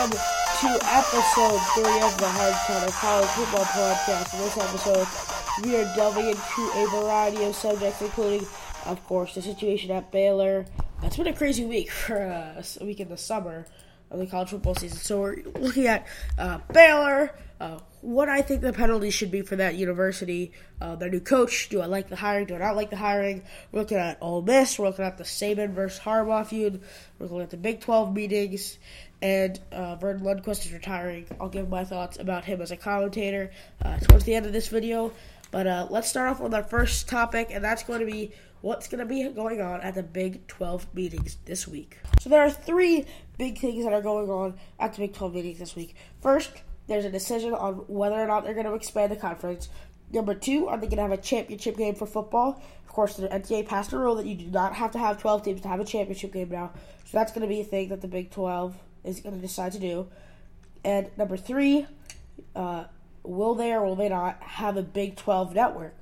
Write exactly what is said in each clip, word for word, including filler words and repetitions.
welcome to episode three of the Hard Counter College Football Podcast. In this episode, we are delving into a variety of subjects, including, of course, the situation at Baylor. It's been a crazy week for uh, a week in the summer of the college football season. So we're looking at uh, Baylor, uh, what I think the penalties should be for that university, uh, their new coach. Do I like the hiring? Do I not like the hiring? We're looking at Ole Miss. We're looking at the Saban versus Harbaugh feud. We're looking at the Big twelve meetings. And uh, Vernon Lundquist is retiring. I'll give my thoughts about him as a commentator uh, towards the end of this video. But uh, let's start off with our first topic, and that's going to be what's going to be going on at the Big twelve meetings this week. So there are three big things that are going on at the Big twelve meetings this week. First, there's a decision on whether or not they're going to expand the conference. Number two, are they going to have a championship game for football? Of course, the N C double A passed a rule that you do not have to have twelve teams to have a championship game now. So that's going to be a thing that the Big twelve is going to decide to do. And number three, uh, will they or will they not have a Big twelve network?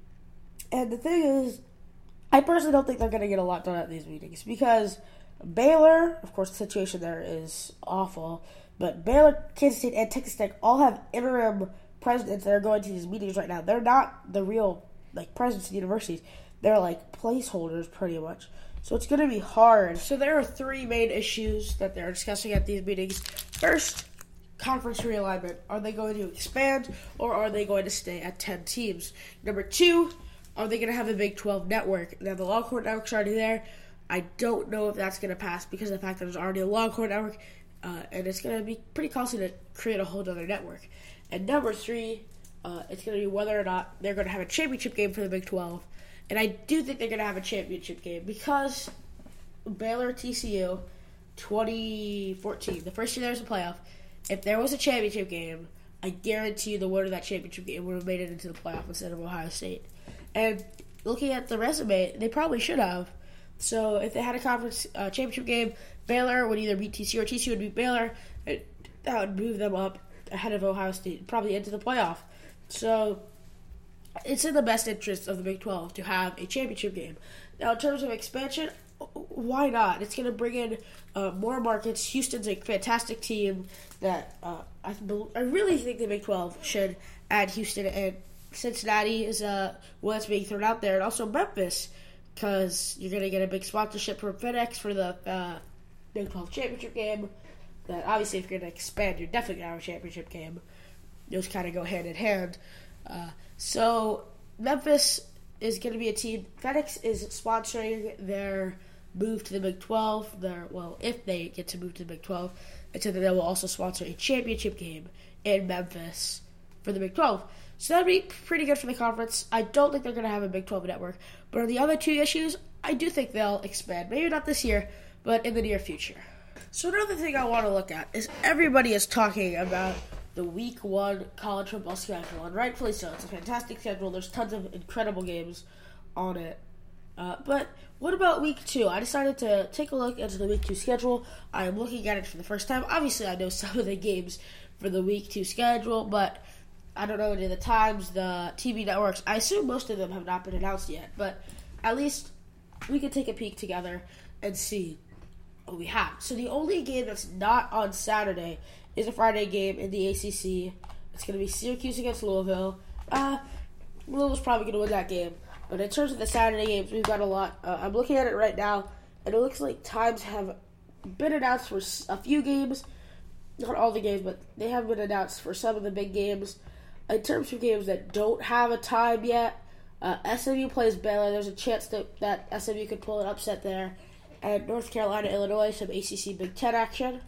And the thing is, I personally don't think they're going to get a lot done at these meetings because Baylor, of course, the situation there is awful, but Baylor, Kansas State, and Texas Tech all have interim presidents that are going to these meetings right now. They're not the real like presidents of the universities. They're like placeholders pretty much. So it's going to be hard. So there are three main issues that they're discussing at these meetings. First, conference realignment. Are they going to expand or are they going to stay at ten teams? Number two, are they going to have a Big twelve network? Now, the Longhorn Network's already there. I don't know if that's going to pass because of the fact that there's already a Longhorn Network, uh, and it's going to be pretty costly to create a whole other network. And number three, uh, it's going to be whether or not they're going to have a championship game for the Big twelve. And I do think they're going to have a championship game because Baylor T C U twenty fourteen, the first year there was a playoff, if there was a championship game, I guarantee you the winner of that championship game would have made it into the playoff instead of Ohio State. And looking at the resume, they probably should have. So if they had a conference uh, championship game, Baylor would either beat T C U or T C U would beat Baylor. It, that would move them up ahead of Ohio State, probably into the playoff. So it's in the best interest of the Big twelve to have a championship game. Now, in terms of expansion, why not? It's going to bring in uh, more markets. Houston's a fantastic team that uh, I, I really think the Big twelve should add Houston, and Cincinnati is uh, one that's being thrown out there, and also Memphis, because you're going to get a big sponsorship from FedEx for the uh, Big twelve championship game. That obviously, if you're going to expand, you're definitely going to have a championship game. Those kind of go hand in hand. Uh, so Memphis is going to be a team. FedEx is sponsoring their move to the Big twelve. Their well, if they get to move to the Big twelve, and so they will also sponsor a championship game in Memphis for the Big twelve. So that'd be pretty good for the conference. I don't think they're going to have a Big twelve network, but on the other two issues, I do think they'll expand. Maybe not this year, but in the near future. So another thing I want to look at is everybody is talking about the week one college football schedule, and rightfully so. It's a fantastic schedule. There's tons of incredible games on it. Uh, but what about week two? I decided to take a look into the week two schedule. I am looking at it for the first time. Obviously, I know some of the games for the week two schedule, but I don't know any of the times, the T V networks. I assume most of them have not been announced yet, but at least we can take a peek together and see what we have. So the only game that's not on Saturday is a Friday game in the A C C. It's going to be Syracuse against Louisville. Uh, Louisville's probably going to win that game. But in terms of the Saturday games, we've got a lot. Uh, I'm looking at it right now, and it looks like times have been announced for a few games. Not all the games, but they have been announced for some of the big games. In terms of games that don't have a time yet, uh, S M U plays Baylor. There's a chance that, that S M U could pull an upset there. And North Carolina, Illinois, some A C C Big Ten action.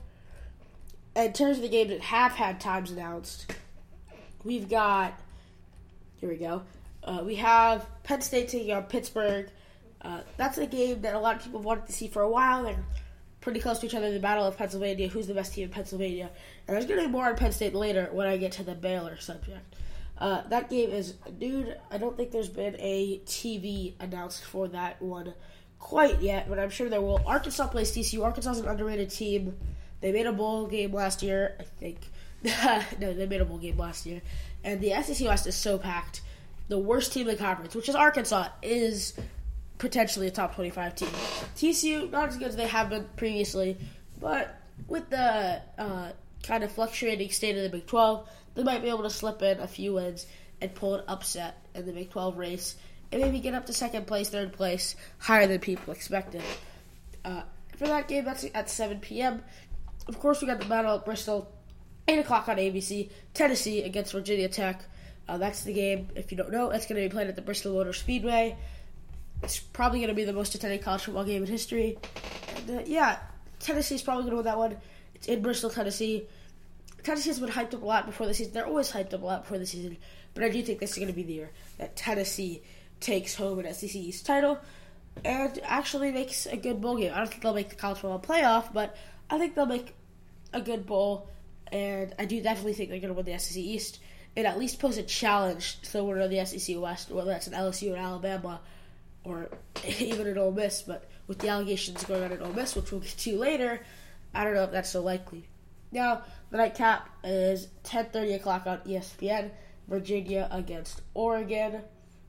In terms of the games that have had times announced, we've got, here we go, uh, we have Penn State taking on Pittsburgh. Uh, that's a game that a lot of people wanted to see for a while. They're pretty close to each other in the Battle of Pennsylvania. Who's the best team in Pennsylvania? And there's going to be more on Penn State later when I get to the Baylor subject. Uh, that game is, dude, I don't think there's been a T V announced for that one quite yet, but I'm sure there will. Arkansas plays T C U. Arkansas is an underrated team. They made a bowl game last year, I think. no, they made a bowl game last year. And the S E C West is so packed. The worst team in the conference, which is Arkansas, is potentially a top twenty-five team. T C U, not as good as they have been previously, but with the uh, kind of fluctuating state of the Big twelve, they might be able to slip in a few wins and pull an upset in the Big twelve race and maybe get up to second place, third place, higher than people expected. Uh, for that game, that's at seven p.m. Of course, we got the battle at Bristol, eight o'clock on A B C, Tennessee against Virginia Tech. Uh, that's the game. If you don't know, it's going to be played at the Bristol Motor Speedway. It's probably going to be the most attended college football game in history. And, uh, yeah, Tennessee's probably going to win that one. It's in Bristol, Tennessee. Tennessee has been hyped up a lot before the season. They're always hyped up a lot before the season. But I do think this is going to be the year that Tennessee takes home an S E C East title and actually makes a good bowl game. I don't think they'll make the college football playoff, but I think they'll make a good bowl. And I do definitely think they're going to win the S E C East and at least pose a challenge to the winner of the S E C West, whether that's an L S U or Alabama or even an Ole Miss. But with the allegations going on at Ole Miss, which we'll get to later, I don't know if that's so likely. Now, the nightcap is ten thirty o'clock on E S P N, Virginia against Oregon.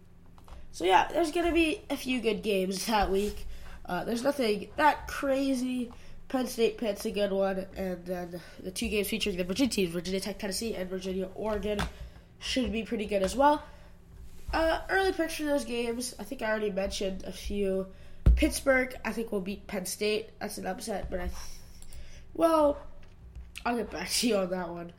So, yeah, there's going to be a few good games that week. Uh, there's nothing that crazy. Penn State, Pitt's a good one. And then the two games featuring the Virginia teams, Virginia Tech, Tennessee, and Virginia, Oregon, should be pretty good as well. Uh, early picture of those games, I think I already mentioned a few. Pittsburgh, I think, will beat Penn State. That's an upset, but I... Th- well, I'll get back to you on that one.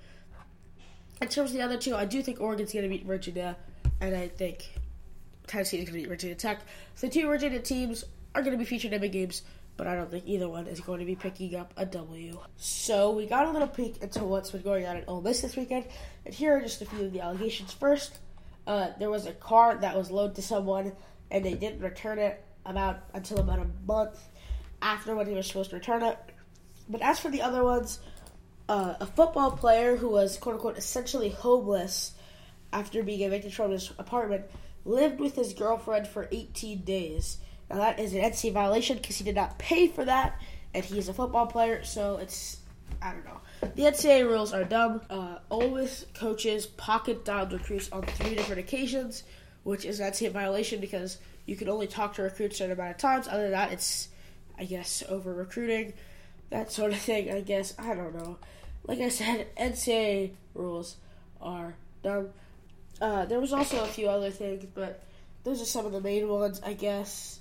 In terms of the other two, I do think Oregon's going to beat Virginia, and I think Tennessee is going to beat Virginia Tech. So the two Virginia teams are going to be featured in big games, but I don't think either one is going to be picking up a W. So we got a little peek into what's been going on at Ole Miss this weekend, and here are just a few of the allegations. First, uh, there was a car that was loaned to someone, and they didn't return it about until about a month after when they were supposed to return it. But as for the other ones, uh, a football player who was, quote-unquote, essentially homeless after being evicted from his apartment lived with his girlfriend for eighteen days. Now, that is an N C A A violation because he did not pay for that, and he's a football player, so it's, I don't know. The N C A A rules are dumb. Uh, Ole Miss coaches pocket-dialed recruits on three different occasions, which is an N C A A violation because you can only talk to recruits a certain amount of times. Other than that, it's, I guess, over-recruiting, that sort of thing, I guess. I don't know. Like I said, N C A A rules are dumb. Uh, there was also a few other things, but those are some of the main ones, I guess.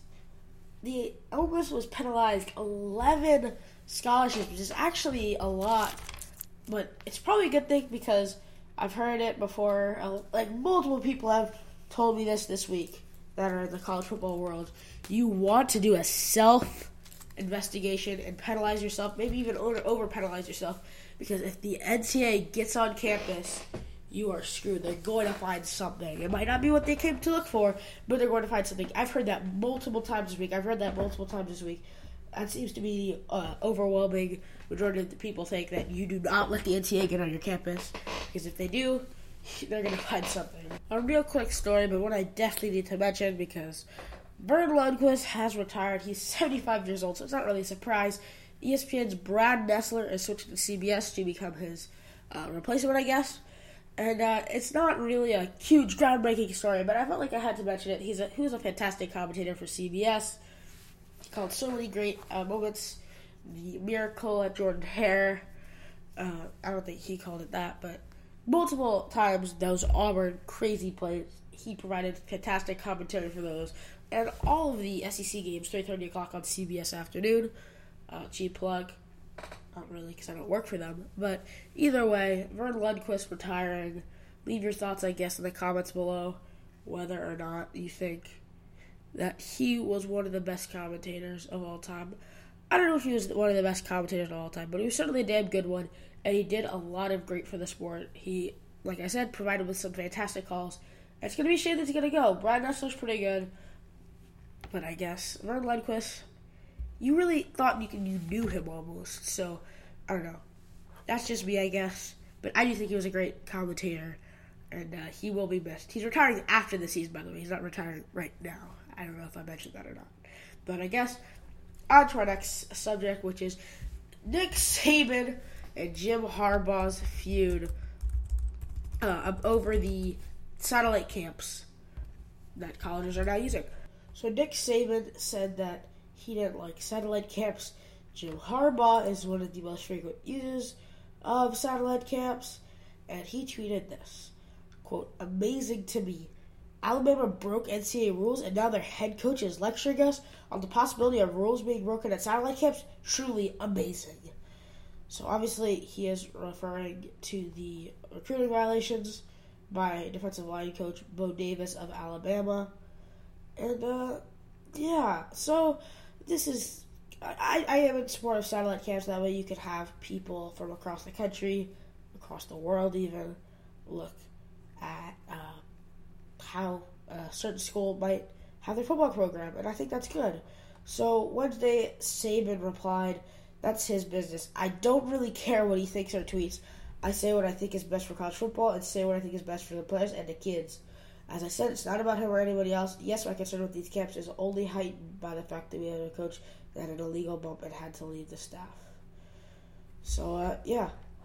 The Ole Miss was penalized eleven scholarships, which is actually a lot, but it's probably a good thing because I've heard it before. Uh, like, multiple people have told me this this week that are in the college football world. You want to do a self-investigation and penalize yourself, maybe even over-penalize yourself, because if the N C A A gets on campus, you are screwed. They're going to find something. It might not be what they came to look for, but they're going to find something. I've heard that multiple times this week. I've read that multiple times this week. That seems to be the uh, overwhelming majority of the people think that you do not let the N C A A get on your campus, because if they do, they're going to find something. A real quick story, but one I definitely need to mention, because Vern Lundquist has retired. He's seventy-five years old, so it's not really a surprise. E S P N's Brad Nessler is switching to C B S to become his uh, replacement, I guess. And uh, it's not really a huge, groundbreaking story, but I felt like I had to mention it. He's a, he was a fantastic commentator for C B S. He called so many great uh, moments. The miracle at Jordan Hare. Uh, I don't think he called it that, but multiple times those Auburn crazy plays, he provided fantastic commentary for those. And all of the S E C games, three thirty o'clock on C B S afternoon. Uh, cheap plug. Not really, because I don't work for them. But either way, Vern Lundquist retiring. Leave your thoughts, I guess, in the comments below, whether or not you think that he was one of the best commentators of all time. I don't know if he was one of the best commentators of all time, but he was certainly a damn good one, and he did a lot of great for the sport. He, like I said, provided with some fantastic calls. It's going to be a shame that he's going to go. Brad Nessler's pretty good, but I guess Vern Lundquist, you really thought you could, you knew him almost, so I don't know. That's just me, I guess. But I do think he was a great commentator, and uh, he will be missed. He's retiring after the season, by the way. He's not retiring right now. I don't know if I mentioned that or not. But I guess on to our next subject, which is Nick Saban and Jim Harbaugh's feud uh, over the satellite camps that colleges are now using. So Nick Saban said that he didn't like satellite camps Jim Harbaugh is one of the most frequent users of satellite camps, and he tweeted this, quote, "Amazing to me. Alabama broke N C double A rules, and now their head coach is lecturing us on the possibility of rules being broken at satellite camps. Truly amazing." So obviously he is referring to the recruiting violations by defensive line coach Bo Davis of Alabama. And, uh, yeah, so this is, I, I am in support of satellite camps. That way you could have people from across the country, across the world even, look at uh, how a certain school might have their football program, and I think that's good. So Wednesday, Saban replied, "That's his business. I don't really care what he thinks or tweets. I say what I think is best for college football and say what I think is best for the players and the kids. As I said, it's not about him or anybody else. Yes, my concern with these camps is only heightened by the fact that we had a coach that had an illegal bump and had to leave the staff." So, uh, yeah,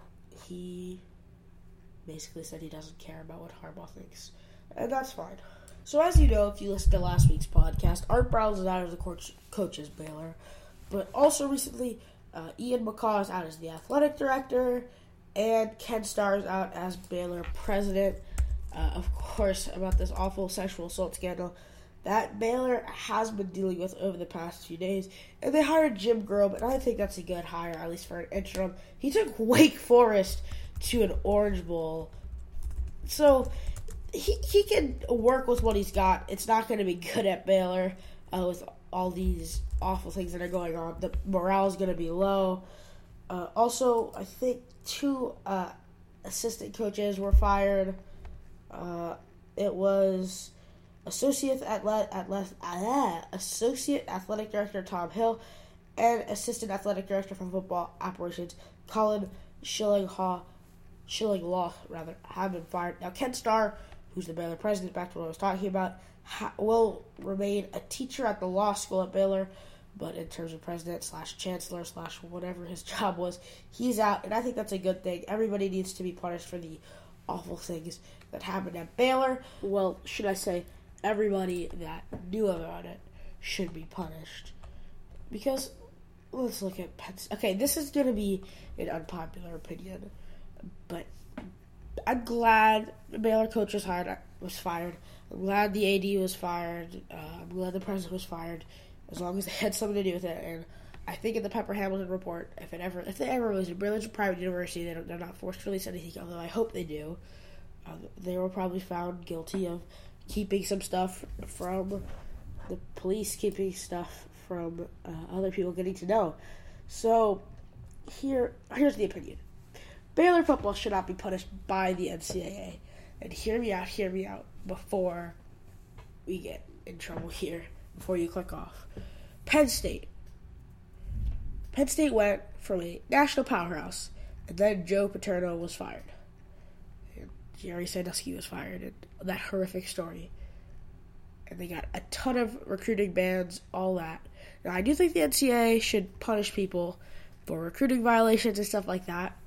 he basically said he doesn't care about what Harbaugh thinks, and that's fine. So, as you know, if you listened to last week's podcast, Art Briles is out as the coach, coach as Baylor, but also recently, uh, Ian McCaw is out as the athletic director, and Ken Starr is out as Baylor president. Uh, of course, about this awful sexual assault scandal that Baylor has been dealing with over the past few days. And they hired Jim Grobe, and I think that's a good hire, at least for an interim. He took Wake Forest to an Orange Bowl. So he he can work with what he's got. It's not going to be good at Baylor uh, with all these awful things that are going on. The morale is going to be low. Uh, also, I think two uh, assistant coaches were fired. Uh, it was associate athlete, athlete, uh, associate athletic director Tom Hill and assistant athletic director for football operations Colin Schillinglaw, Schillinglaw rather, have been fired. Now, Ken Starr, who's the Baylor president, back to what I was talking about, ha- will remain a teacher at the law school at Baylor, but in terms of president slash chancellor slash whatever his job was, he's out, and I think that's a good thing. Everybody needs to be punished for the awful things that happened at Baylor. Well, should I say, everybody that knew about it should be punished. Because, let's look at Penn State. Okay, this is going to be an unpopular opinion, but I'm glad the Baylor coach was hired, was fired. I'm glad the A D was fired. Uh, I'm glad the president was fired, as long as they had something to do with it. And I think in the Pepper Hamilton report, if it ever, if they ever release it, Baylor's a private university, they don't, they're not forced to release anything, although I hope they do. Uh, they were probably found guilty of keeping some stuff from the police, keeping stuff from uh, other people getting to know. So, here, here's the opinion. Baylor football should not be punished by the N C double A. And hear me out, hear me out, before we get in trouble here, before you click off. Penn State. Penn State went from a national powerhouse, and then Joe Paterno was fired. And Jerry Sandusky was fired, and that horrific story. And they got a ton of recruiting bans, all that. Now, I do think the N C double A should punish people for recruiting violations and stuff like that.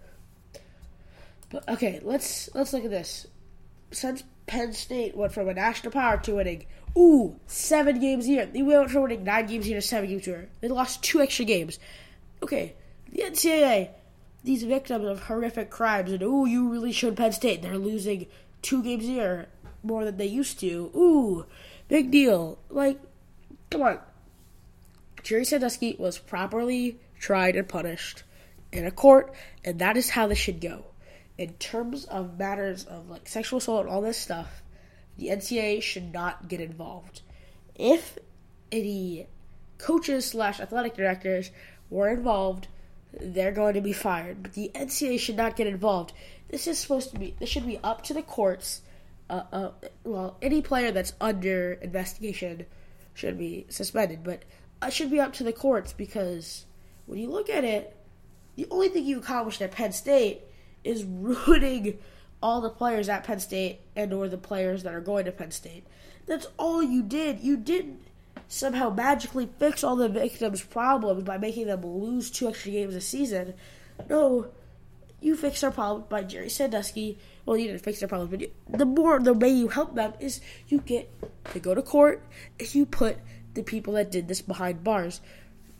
But, okay, let's let's look at this. Since Penn State went from a national power to winning, ooh, seven games a year. They went from winning nine games a year to seven games a year. They lost two extra games. Okay, the N C double A, these victims of horrific crimes, and ooh, you really showed Penn State. They're losing two games a year more than they used to. Ooh, big deal. Like, come on. Jerry Sandusky was properly tried and punished in a court, and that is how this should go. In terms of matters of like sexual assault and all this stuff, the N C double A should not get involved. If any coaches slash athletic directors were involved, they're going to be fired. But the N C double A should not get involved. This is supposed to be, this should be up to the courts. Uh, uh, well, any player that's under investigation should be suspended, but it should be up to the courts, because when you look at it, the only thing you accomplished at Penn State is ruining all the players at Penn State and or the players that are going to Penn State. That's all you did. You didn't somehow magically fix all the victims' problems by making them lose two extra games a season. No, you fixed their problem by Jerry Sandusky. Well, you didn't fix their problem, but you, the more, the way you help them is you get to go to court and you put the people that did this behind bars.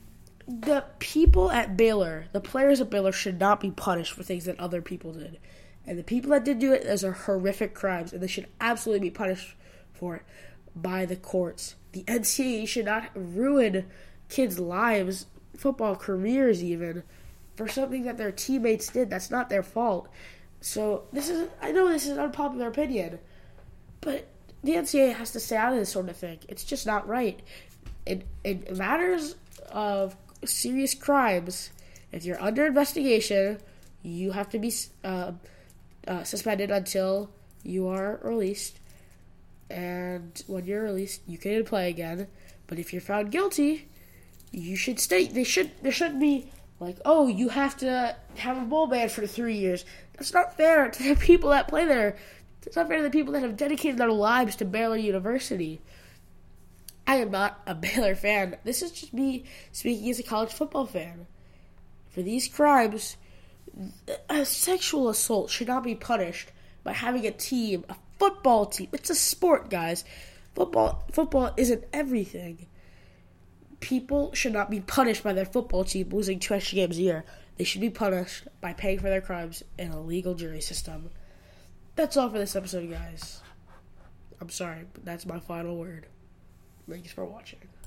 the people at Baylor, the players at Baylor should not be punished for things that other people did. And the people that did do it, those are horrific crimes, and they should absolutely be punished for it by the courts. The N C double A should not ruin kids' lives, football careers even, for something that their teammates did. That's not their fault. So this is, I know this is an unpopular opinion, but the N C double A has to stay out of this sort of thing. It's just not right. In, in matters of serious crimes, if you're under investigation, you have to be uh, uh, suspended until you are released. And when you're released, you can play again. But if you're found guilty, you should stay. They should. There shouldn't be like, oh, you have to have a bowl ban for three years. That's not fair to the people that play there. It's not fair to the people that have dedicated their lives to Baylor University. I am not a Baylor fan. This is just me speaking as a college football fan. For these crimes, a sexual assault should not be punished by having a team, a football team. It's a sport, guys. Football, football isn't everything. People should not be punished by their football team losing two extra games a year. They should be punished by paying for their crimes in a legal jury system. That's all for this episode, guys. I'm sorry, but that's my final word. Thanks for watching.